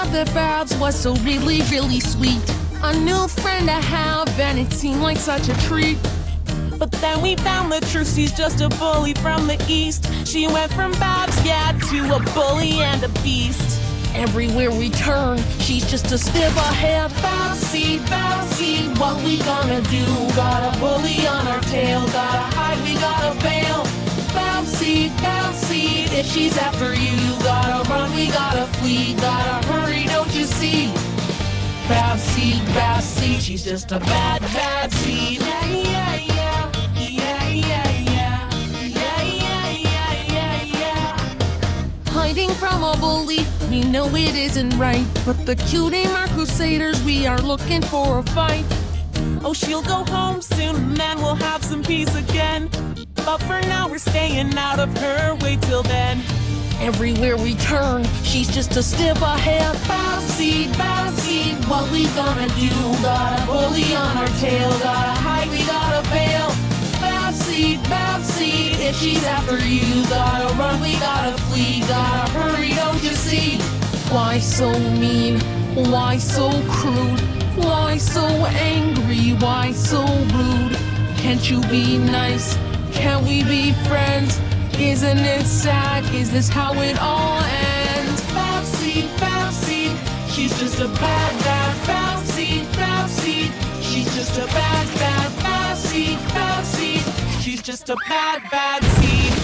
thought that Babs was so really, really sweet. A new friend to have, and it seemed like such a treat. But then we found the truth, she's just a bully from the east. She went from Babs, yeah, to a bully and a beast. Everywhere we turn, she's just a step ahead. Bouncy, bouncy, what we gonna do? Got a bully on our tail, gotta hide, we gotta bail. Bouncy, bouncy, if she's after you, gotta run, we gotta flee, gotta hurry, don't you see? Bouncy, bouncy, she's just a bad, bad seed. Yeah, yeah, yeah, yeah, yeah, yeah, yeah, yeah, yeah, yeah, yeah. Hiding from a bully, we know it isn't right. But the cutie mark crusaders, we are looking for a fight. Oh, she'll go home soon, and then we'll have some peace again. But for now, we're staying out of her way till then. Everywhere we turn, she's just a step ahead. Bouncy, bouncy, what we gonna do? Got a bully on our tail, gotta hide, we gotta bail. Bouncy, bouncy, if she's after you, gotta run, we gotta flee, gotta hurry, don't you see? Why so mean? Why so crude? Why so angry? Why so rude? Can't you be nice? Can't we be friends? Isn't it sad? Is this how it all ends? Bouncy, bouncy, she's just a bad, bad, bouncy, bouncy. She's just a bad, bad, bouncy, bouncy. She's just a bad, bad seed.